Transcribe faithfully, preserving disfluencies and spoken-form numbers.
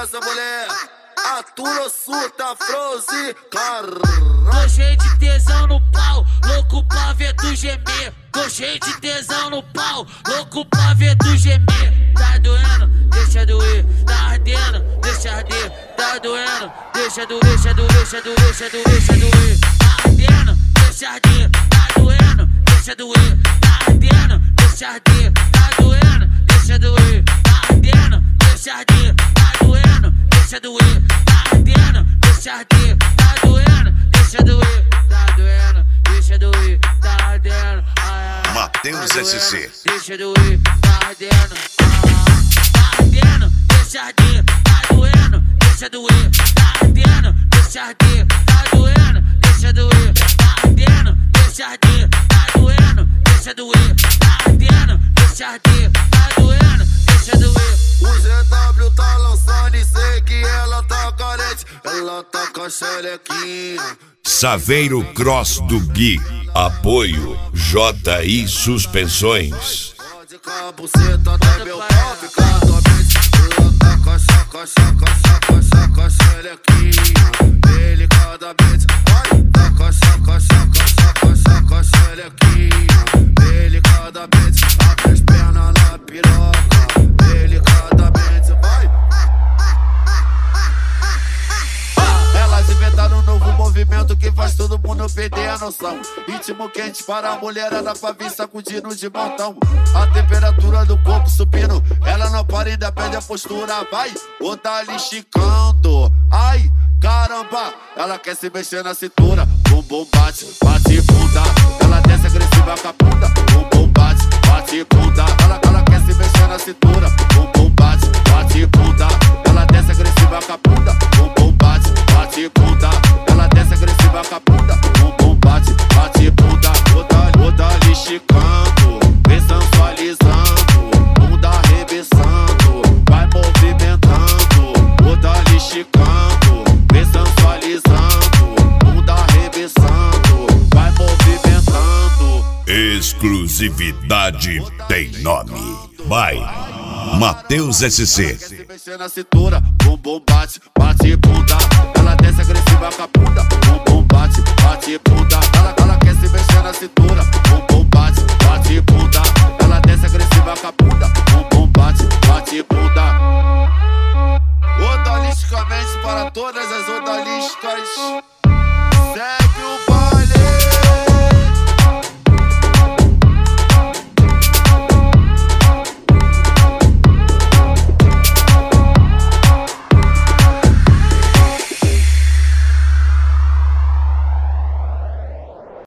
essa mulher. Atura, surta, froze, caralho. Tô cheio de tesão no pau, louco pra ver tu gemer. Tô cheio de tesão no pau, louco pra ver tu gemer. Tá doendo, deixa doer, tá ardendo, deixa arder. Tá doendo, deixa doer, deixa doer, deixa doer, deixa doer, deixa doer. Tá ardendo, deixa arder, tá doendo, deixa doer. Tá ardendo, deixa arder, tá doendo, deixa doer. Tá ardendo, deixa arder, tá doendo, deixa doer. Tá ardendo, deixa arder, tá doendo, deixa doer. Tá doendo, deixa doer, tá ardendo. Matheus S C. Deixa doer, tá ardendo. Tá ardendo, deixa arder, tá doendo, deixa doer. Tá ardendo, deixa arder, tá doendo, deixa doer. Tá ardendo, deixa arder, tá doendo, deixa doer. Tá ardendo, deixa arder, tá doendo, deixa doer. O G W tá lançando e sei que ela tá carente. Ela tá com a xerequinha. Saveiro Cross do Gui. Apoio J I Suspensões. Pode com a buceta até meu pau ficar doente. Ela tá com a chaca, chaca, chaca, chaca, xerequinha. Delicadamente, vai. Tá com a chaca, chaca, chaca, chaca, xerequinha. Delicadamente, abre as pernas na piroca. Delicadamente, vai. Elas inventaram um novo movimento que faz todo mundo perder a noção. Ritmo quente para a mulherada pra vir sacudindo de montão. A temperatura do corpo subindo, ela não para, ainda perde a postura. Vai, ou tá ali esticando. Ai, caramba, ela quer se mexer na cintura. Bum, bum, bate, bate bunda. Ela desce agressiva com a bunda. Bum, bum, bate, bate bunda. Ela, ela quer se mexer na cintura. Bum, bum, bate, bate bunda. Ela desce agressiva com a bunda. Bum, bum, bate, bate bunda. Ela desce agressiva com a bunda. Bum, bum, bate, bate bunda. Toda, toda ali esticando, vem sensualizando. Bunda arrebessando, vai movimentando. Toda ali esticando, vem sensualizando. Bunda arrebessando, vai movimentando. Exclusividade tem nome. Vai, Matheus S C. Se mexer na cintura, bum bum bate, bate bunda. Ela desce agressiva com a bunda, bum bum bate, bate bunda. Ela, ela quer se mexer na cintura, bum bum bate, bate bunda. Ela desce agressiva com a bunda, bum bum bate, bate bunda. Odalisticamente para todas as odaliscas.